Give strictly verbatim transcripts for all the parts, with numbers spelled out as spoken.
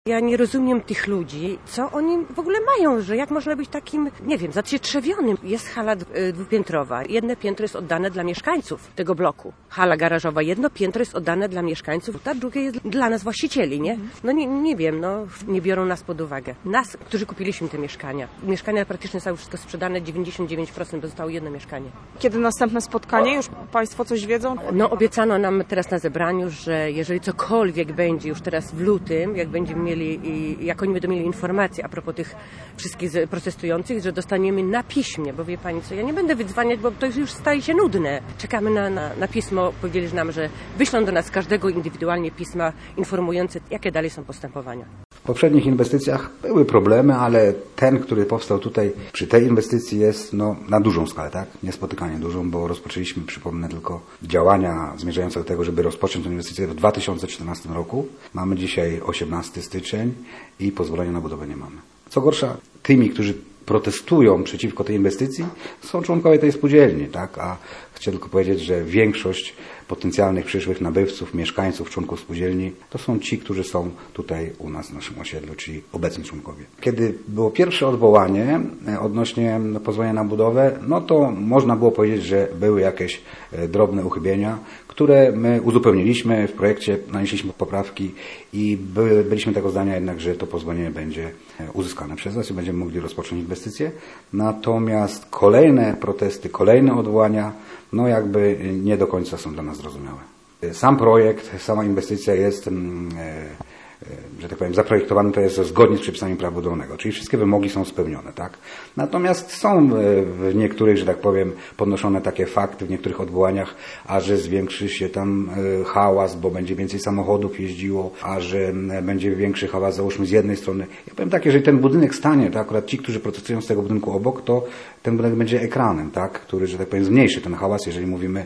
Ja nie rozumiem tych ludzi, co oni w ogóle mają, że jak można być takim, nie wiem, zacietrzewionym. Jest hala dwupiętrowa, jedno piętro jest oddane dla mieszkańców tego bloku. Hala garażowa, jedno piętro jest oddane dla mieszkańców, a drugie jest dla nas właścicieli, nie? No nie, nie wiem, no nie biorą nas pod uwagę. Nas, którzy kupiliśmy te mieszkania. Mieszkania praktycznie są już wszystko sprzedane, dziewięćdziesiąt dziewięć procent, bo zostało jedno mieszkanie. Kiedy następne spotkanie? Już Państwo coś wiedzą? No obiecano nam teraz na zebraniu, że jeżeli cokolwiek będzie już teraz w lutym, jak będziemy mieli, jak oni będą mieli informacje a propos tych wszystkich protestujących, że dostaniemy na piśmie, bo wie Pani co, ja nie będę wydzwaniać, bo to już staje się nudne. Czekamy na, na, na pismo, powiedzieli nam, że wyślą do nas każdego indywidualnie pisma informujące, jakie dalej są postępowania. W poprzednich inwestycjach były problemy, ale ten, który powstał tutaj przy tej inwestycji jest no, na dużą skalę, tak? Niespotykanie dużą, bo rozpoczęliśmy, przypomnę tylko, działania zmierzające do tego, żeby rozpocząć tę inwestycję w dwa tysiące czternastym roku. Mamy dzisiaj osiemnasty styczeń i pozwolenia na budowę nie mamy. Co gorsza, tymi, którzy protestują przeciwko tej inwestycji, są członkowie tej spółdzielni, tak? A chcę tylko powiedzieć, że większość potencjalnych przyszłych nabywców, mieszkańców, członków spółdzielni to są ci, którzy są tutaj u nas w naszym osiedlu, czyli obecni członkowie. Kiedy było pierwsze odwołanie odnośnie pozwolenia na budowę, no to można było powiedzieć, że były jakieś drobne uchybienia, które my uzupełniliśmy w projekcie, nanieśliśmy poprawki i by, byliśmy tego zdania jednak, że to pozwolenie będzie uzyskane przez nas i będziemy mogli rozpocząć inwestycje. Natomiast kolejne protesty, kolejne odwołania, no jakby nie do końca są dla nas zrozumiałe. Sam projekt, sama inwestycja jest, e, e, że tak powiem, zaprojektowany to jest zgodnie z przepisami prawa budowlanego, czyli wszystkie wymogi są spełnione, tak? Natomiast są w niektórych, że tak powiem, podnoszone takie fakty w niektórych odwołaniach, a że zwiększy się tam hałas, bo będzie więcej samochodów jeździło, a że będzie większy hałas, załóżmy z jednej strony. Ja powiem tak, jeżeli ten budynek stanie, to akurat ci, którzy protestują z tego budynku obok, to ten budynek będzie ekranem, tak? Który, że tak powiem, zmniejszy ten hałas, jeżeli mówimy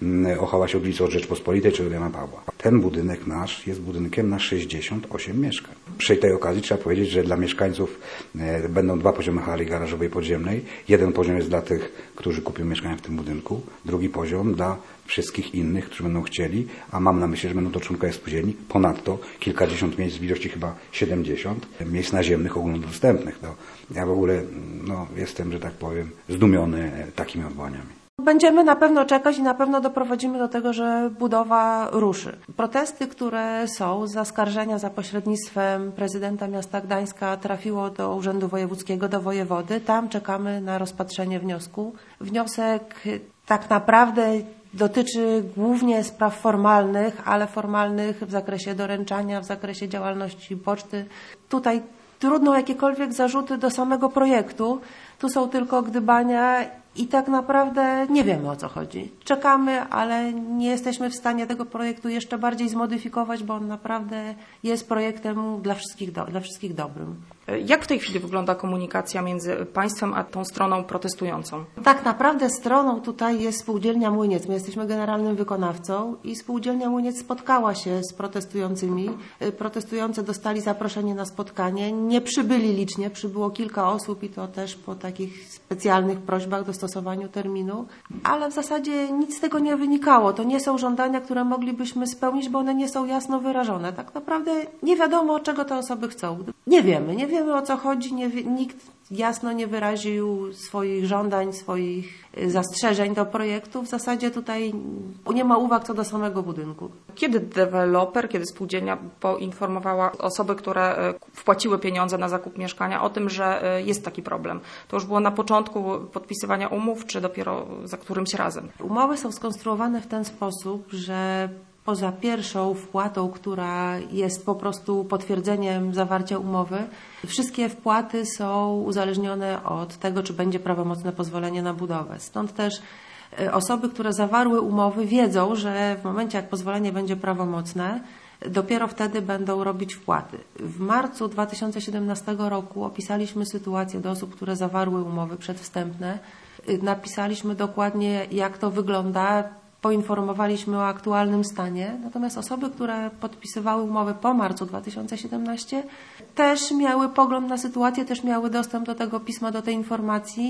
o hałasie ulicy od Rzeczpospolitej czy od Jana Pawła. Ten budynek nasz jest budynkiem na sześćdziesiąt osiem mieszkań. Przy tej okazji trzeba powiedzieć, że dla mieszkańców będą dwa poziomy hali garażowej podziemnej. Jeden poziom jest dla tych, którzy kupią mieszkania w tym budynku. Drugi poziom dla wszystkich innych, którzy będą chcieli, a mam na myśli, że będą to członkowie spółdzielni. Ponadto kilkadziesiąt miejsc w ilości chyba siedemdziesiąt miejsc naziemnych ogólnodostępnych. To ja w ogóle no, jestem, że tak powiem, zdumiony takimi odwołaniami. Będziemy na pewno czekać i na pewno doprowadzimy do tego, że budowa ruszy. Protesty, które są, zaskarżenia za pośrednictwem prezydenta miasta Gdańska trafiło do Urzędu Wojewódzkiego, do wojewody. Tam czekamy na rozpatrzenie wniosku. Wniosek tak naprawdę dotyczy głównie spraw formalnych, ale formalnych w zakresie doręczania, w zakresie działalności poczty. Tutaj trudno jakiekolwiek zarzuty do samego projektu. Tu są tylko gdybania i tak naprawdę nie wiemy, o co chodzi. Czekamy, ale nie jesteśmy w stanie tego projektu jeszcze bardziej zmodyfikować, bo on naprawdę jest projektem dla wszystkich, do, dla wszystkich dobrym. Jak w tej chwili wygląda komunikacja między Państwem a tą stroną protestującą? Tak naprawdę stroną tutaj jest Spółdzielnia Młyniec. My jesteśmy generalnym wykonawcą i Spółdzielnia Młyniec spotkała się z protestującymi. Protestujący dostali zaproszenie na spotkanie. Nie przybyli licznie, przybyło kilka osób i to też po takich specjalnych prośbach do stosowaniu terminu, ale w zasadzie nic z tego nie wynikało. To nie są żądania, które moglibyśmy spełnić, bo one nie są jasno wyrażone. Tak naprawdę nie wiadomo, czego te osoby chcą. Nie wiemy, nie wiemy, o co chodzi, nie wie, nikt jasno nie wyraził swoich żądań, swoich zastrzeżeń do projektu. W zasadzie tutaj nie ma uwag co do samego budynku. Kiedy deweloper, kiedy spółdzielnia poinformowała osoby, które wpłaciły pieniądze na zakup mieszkania o tym, że jest taki problem? To już było na początku podpisywania umów, czy dopiero za którymś razem? Umowy są skonstruowane w ten sposób, że poza pierwszą wpłatą, która jest po prostu potwierdzeniem zawarcia umowy, wszystkie wpłaty są uzależnione od tego, czy będzie prawomocne pozwolenie na budowę. Stąd też osoby, które zawarły umowy, wiedzą, że w momencie, jak pozwolenie będzie prawomocne, dopiero wtedy będą robić wpłaty. W marcu dwa tysiące siedemnastego roku opisaliśmy sytuację do osób, które zawarły umowy przedwstępne. Napisaliśmy dokładnie, jak to wygląda. Poinformowaliśmy o aktualnym stanie, natomiast osoby, które podpisywały umowy po marcu dwa tysiące siedemnastego też miały pogląd na sytuację, też miały dostęp do tego pisma, do tej informacji.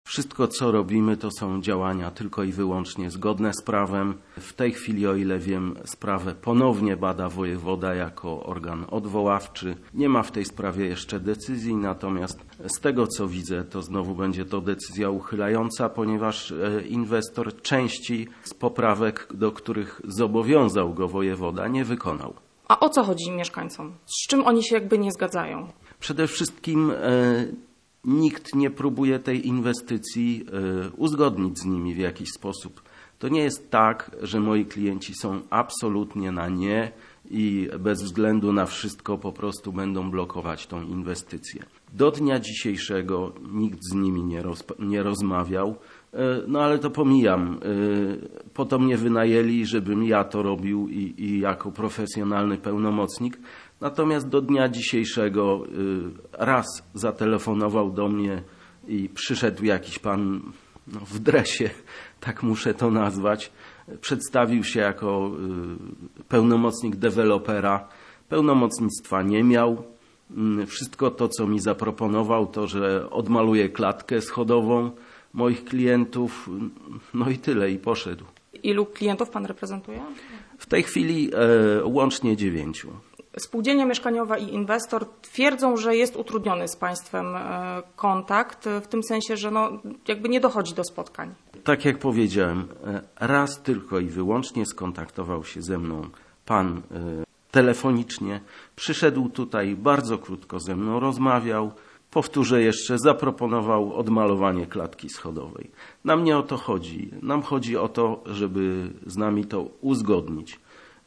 Wszystko, co robimy, to są działania tylko i wyłącznie zgodne z prawem. W tej chwili, o ile wiem, sprawę ponownie bada wojewoda jako organ odwoławczy. Nie ma w tej sprawie jeszcze decyzji, natomiast z tego, co widzę, to znowu będzie to decyzja uchylająca, ponieważ inwestor części z poprawek, do których zobowiązał go wojewoda, nie wykonał. A o co chodzi mieszkańcom? Z czym oni się jakby nie zgadzają? Przede wszystkim e, nikt nie próbuje tej inwestycji e, uzgodnić z nimi w jakiś sposób. To nie jest tak, że moi klienci są absolutnie na nie i bez względu na wszystko po prostu będą blokować tą inwestycję. Do dnia dzisiejszego nikt z nimi nie, roz, nie rozmawiał, e, no ale to pomijam. E, po to mnie wynajęli, żebym ja to robił i, i jako profesjonalny pełnomocnik. Natomiast do dnia dzisiejszego raz zatelefonował do mnie i przyszedł jakiś pan no, w dresie, tak muszę to nazwać. Przedstawił się jako pełnomocnik dewelopera. Pełnomocnictwa nie miał. Wszystko to, co mi zaproponował, to, że odmaluje klatkę schodową moich klientów, no i tyle, i poszedł. Ilu klientów pan reprezentuje? W tej chwili e, łącznie dziewięciu. Spółdzielnia mieszkaniowa i inwestor twierdzą, że jest utrudniony z państwem kontakt, w tym sensie, że no, jakby nie dochodzi do spotkań. Tak jak powiedziałem, raz tylko i wyłącznie skontaktował się ze mną pan telefonicznie. Przyszedł tutaj, bardzo krótko ze mną rozmawiał. Powtórzę jeszcze, zaproponował odmalowanie klatki schodowej. Nam nie o to chodzi. Nam chodzi o to, żeby z nami to uzgodnić.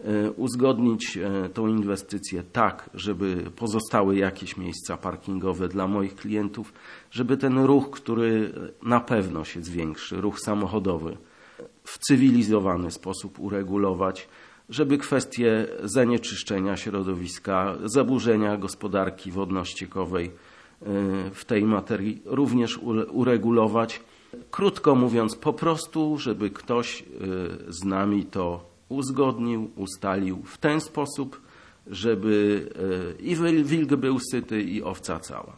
uzgodnić tą inwestycję tak, żeby pozostały jakieś miejsca parkingowe dla moich klientów, żeby ten ruch, który na pewno się zwiększy, ruch samochodowy, w cywilizowany sposób uregulować, żeby kwestie zanieczyszczenia środowiska, zaburzenia gospodarki wodno-ściekowej w tej materii również uregulować. Krótko mówiąc, po prostu, żeby ktoś z nami to uzgodnił, ustalił w ten sposób, żeby i wilk był syty, i owca cała.